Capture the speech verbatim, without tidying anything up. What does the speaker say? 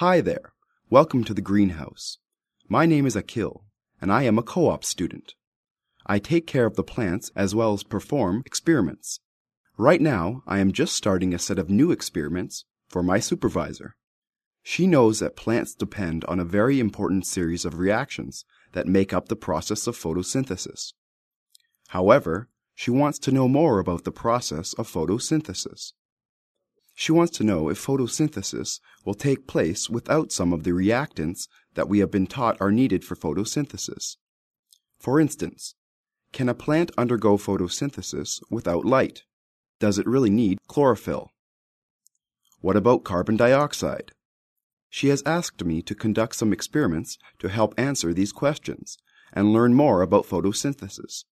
Hi there. Welcome to the greenhouse. My name is Akil, and I am a co-op student. I take care of the plants as well as perform experiments. Right now, I am just starting a set of new experiments for my supervisor. She knows that plants depend on a very important series of reactions that make up the process of photosynthesis. However, she wants to know more about the process of photosynthesis. She wants to know if photosynthesis will take place without some of the reactants that we have been taught are needed for photosynthesis. For instance, can a plant undergo photosynthesis without light? Does it really need chlorophyll? What about carbon dioxide? She has asked me to conduct some experiments to help answer these questions and learn more about photosynthesis.